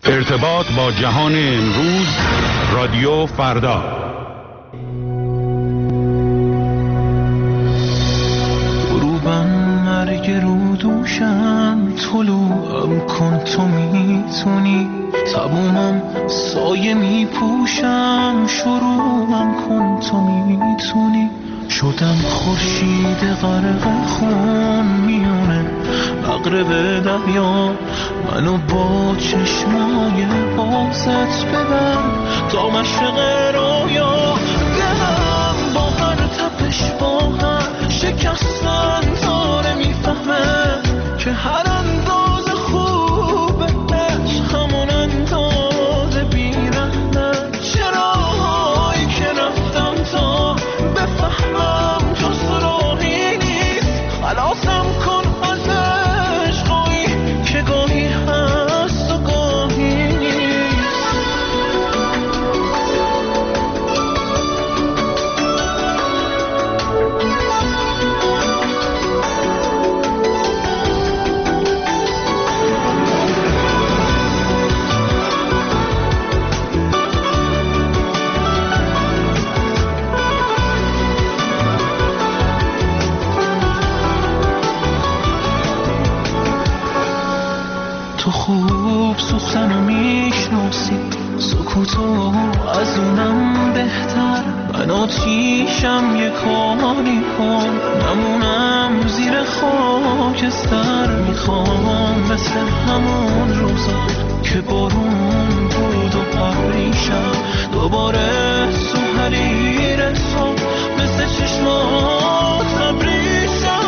ارتباط با جهان امروز، رادیو فردا. غروبم مرگ رو دوشم، طلوعم کن تو میتونی، تمومم سایه میپوشم، شروعم کن تو میتونی. شدم خورشید غرق خون میونه مغرب دریا، منو با چشمای بازت ببر تا مشرق رویا. دلم با هر تپش با هر شکستن داره میفهمه که هر انداز خوبش همون انداز بیرحمه. چراهایی که رفتم تا بفهمم جز راهی نیست، خلاصم کن از عشقایی که گاهی هست و گاهی نیست. تو خوب سوختنو میشناسی، سکوتو از اونم بهتر. من آتیشم یه کاری کن، نمونم زیر خاکستر. میخوام مثل همون روزا که بارون بود و پریشم، دوباره تو حریر تو مثل چشمات نبریشم.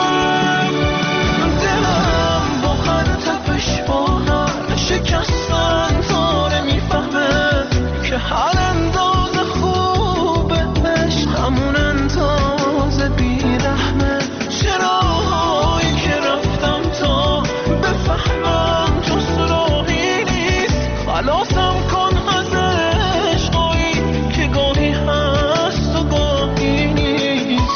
دلم با هر تپش با هر شکستن داره میفهمه که هر انداز خوبش همون انداز بیرحمه. چراهایی که رفتم تا بفهمم جز راهی نیست، خلاصم کن از عشقایی که گاهی هست و گاهی نیست.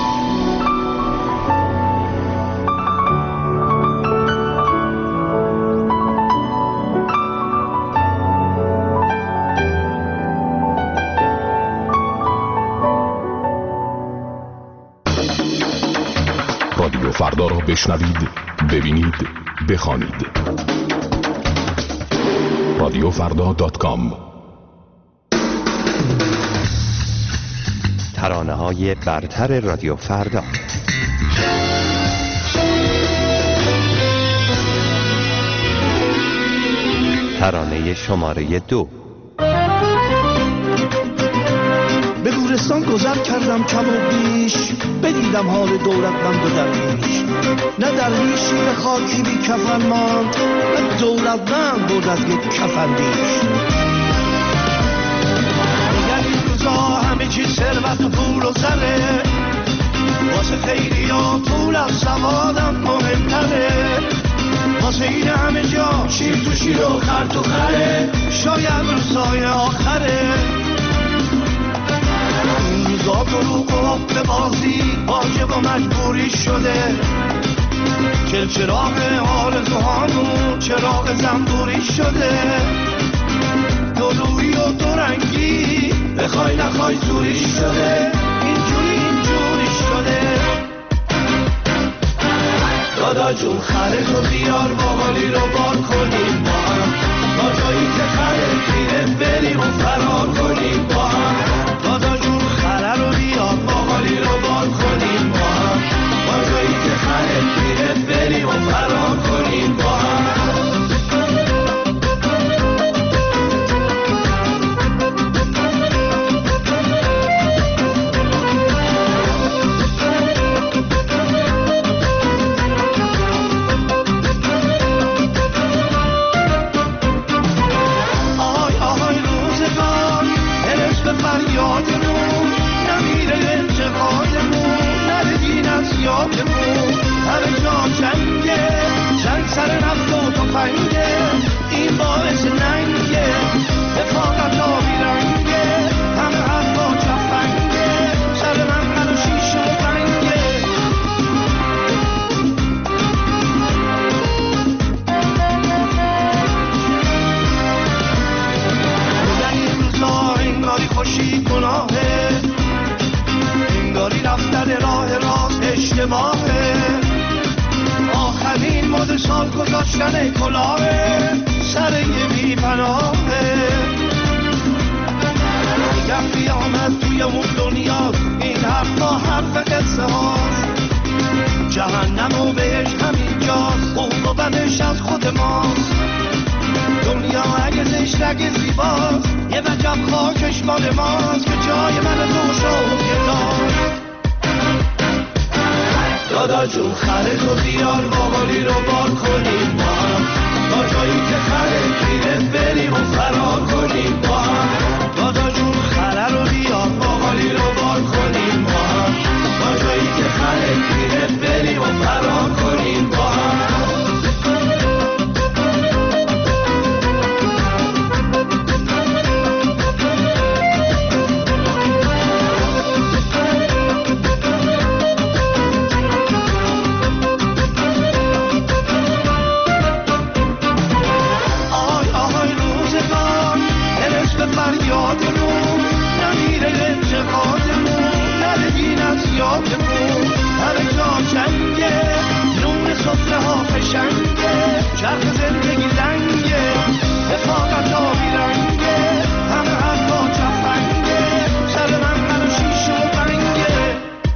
رادیو فردا را بشنوید، ببینید، بخوانید. radiofrda.com. ترانه‌های برتر رادیو فردا. ترانه شماره 2. به گورستان گذر کردم کم و بیش، بدیدم حال دولتمند و درویش. نه درویشی به خاکی بی کفن ماند، نه دولتمند بود از یک کفن بیش. دیگر این روزا همه چیز ثروت و پول و زره، واسه خیلی ها پول از سوادم مهمتره. واسه این همه جا شیر تو شیر و خر تو خره، شاید روزای آخره. روزا دروغ و حب بازی واجب و مجبوری شده، چراغ آرزوهامون چراغ زنبوری شده. دلویی و دورنگی بخوای نخوای زوری شده، اینجوری شده. دادا جون خره تو بیار باقالی رو بار کنیم با هم، تا جایی که خره خیره بریم و فرار کنیم با هم. دادا جون خره رو بیار باقالی رو بار کنیم با هم، تا جایی که خره خیره بریم و فرار کنیم با هم. کاشتن کلاهه سر یه بی پناهه میگم قیامت توی اون دنیا این حرفا حرف قصه هاست جهنم و بهش همینجاست خوب و بدش از خود ماست دنیا اگه زشت اگه زیباست یه وجب خاکش مال ماست که جای من تو شد گداست دادا جون خره تو بیار باقالی رو بار کنیم با هم تا جایی که خره گیره بریم و فرار کنیم با هم دادا جون خره رو بیار باقالی رو بار کنیم با هم تا جایی که خره گیره بریم و فرار کنیم با هم یادمون نمیره انتقادمون نره دین از یادمون همه جا جنگه نون سفره ها فشنگه چرخ زندگی زنگه حفاظت ها بیرنگه همه حرفا چفنگه سر من شیشه و بنگه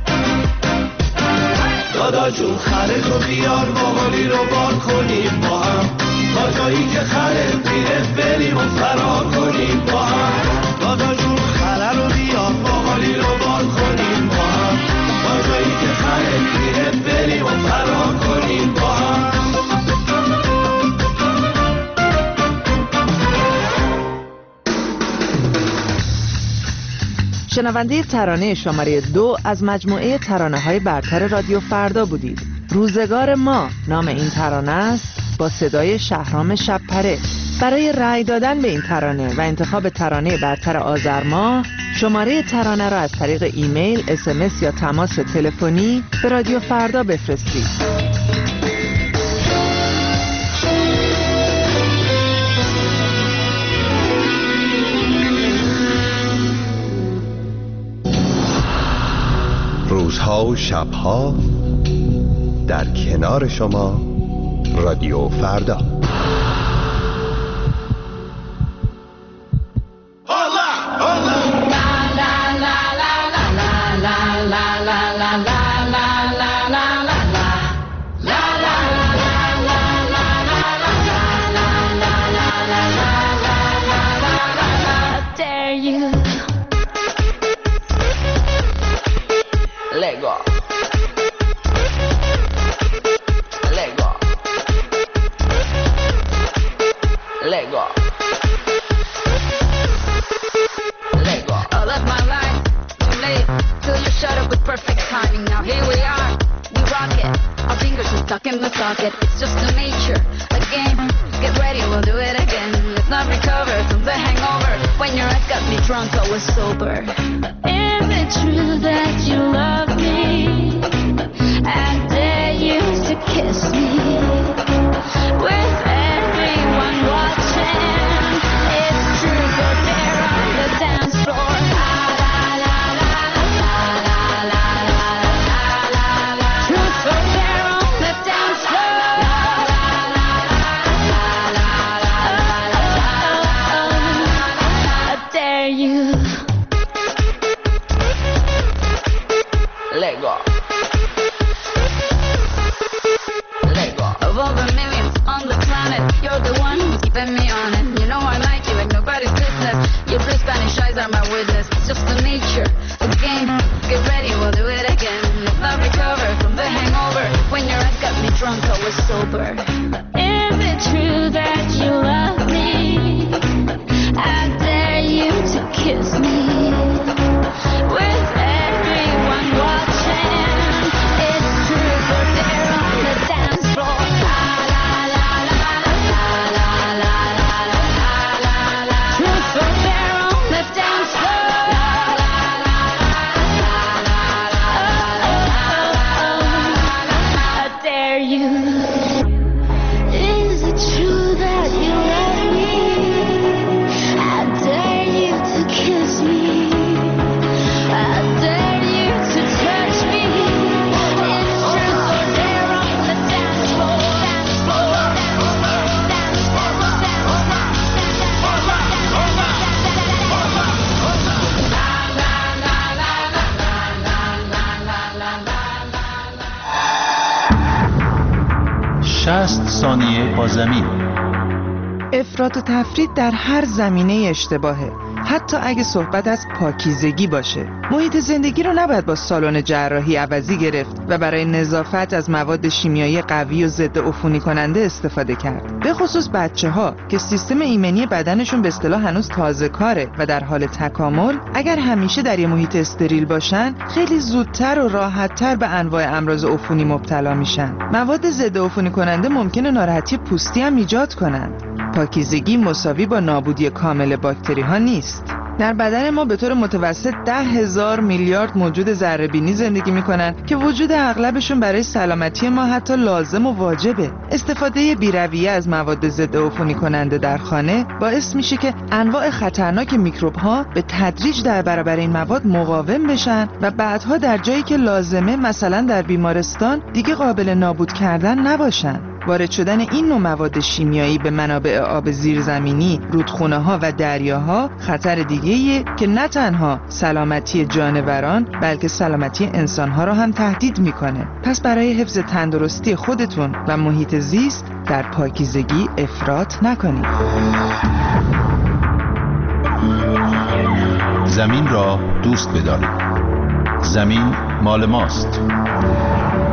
دادا جون خره تو بیار باقالی رو بار کنیم با هم تا جایی که خره میره بریم و فرار کنیم با هم دادا جون خره رو بیار باقالی رو بار کنیم با هم تا جایی که خره میره بریم و فرار کنیم با هم شنونده ترانه شماره 2 از مجموعه ترانه‌های برتر رادیو فردا بودید. روزگار ما نام این ترانه است با صدای شهرام شب‌پره. برای رأی دادن به این ترانه و انتخاب ترانه برتر آذر ماه شماره ترانه را از طریق ایمیل، SMS یا تماس تلفنی به رادیو فردا بفرستید. روزها و شبها در کنار شما رادیو فردا. It's just a nature, a game. Get ready, we'll do it again. Let's not recover from the hangover. When your eyes got me drunk, I was sober. Is it true that you love me and dare you to kiss me with everyone watching? It's true, go there on the dance floor. Truth, go there on the dance floor. You Lego of all the millions on the planet. ثانیه با زمین. افراط و تفرید در هر زمینه اشتباهه، حتی اگه صحبت از پاکیزگی باشه. محیط زندگی رو نباید با سالن جراحی عوضی گرفت و برای نظافت از مواد شیمیایی قوی و ضد عفونی کننده استفاده کرد. به خصوص بچه‌ها که سیستم ایمنی بدنشون به اصطلاح هنوز تازه کاره و در حال تکامل، اگر همیشه در یه محیط استریل باشن، خیلی زودتر و راحت‌تر به انواع امراض عفونی مبتلا میشن. مواد ضد عفونی کننده ممکنه ناراحتی پوستی هم ایجاد کنند. پاکیزگی مساوی با نابودی کامل باکتری ها نیست. در بدن ما به طور متوسط 10,000 میلیارد موجود ذره‌بینی زندگی میکنن که وجود اغلبشون برای سلامتی ما حتی لازم و واجبه. استفاده بی‌رویه از مواد ضد عفونی کننده در خانه باعث میشه که انواع خطرناک میکروب ها به تدریج در برابر این مواد مقاوم بشن و بعدها در جایی که لازمه، مثلا در بیمارستان، دیگه قابل نابود کردن نباشن. وارد شدن این نوع مواد شیمیایی به منابع آب زیرزمینی، رودخونه‌ها و دریاها خطر دیگه‌ایه که نه تنها سلامتی جانوران بلکه سلامتی انسان‌ها را هم تهدید می‌کنه. پس برای حفظ تندرستی خودتون و محیط زیست در پاکیزگی افراط نکنید. زمین را دوست بدارید. زمین مال ماست.